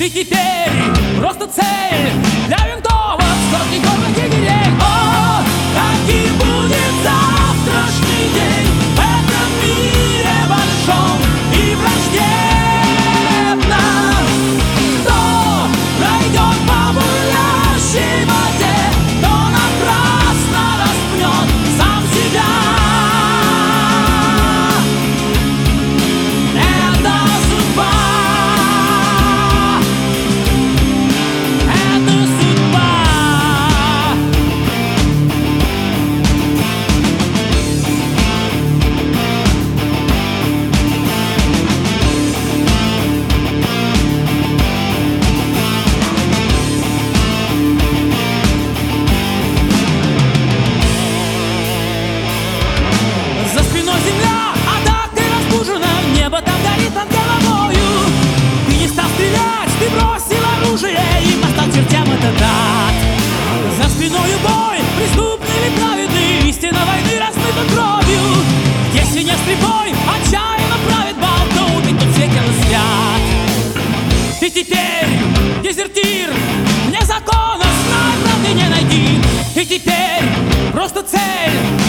И теперь просто цель для винтовок, скоростных егерей. О, каким будет завтрашний день в этом мире большом и враждебном? Кто пройдет по бурлящей воде, кто напрасно распнет сам себя? Земля, а так ты разбужена, небо там горит над головою. Ты не стал стрелять, ты бросил оружие и постал чертям этот ад. За спиною бой, преступный или праведный, истина войны размыта кровью. Если не слепой, отчаянно правит бал, то убить тут все тело спят. Ты теперь дезертир, вне закона, знай, правды не найди. И теперь просто цель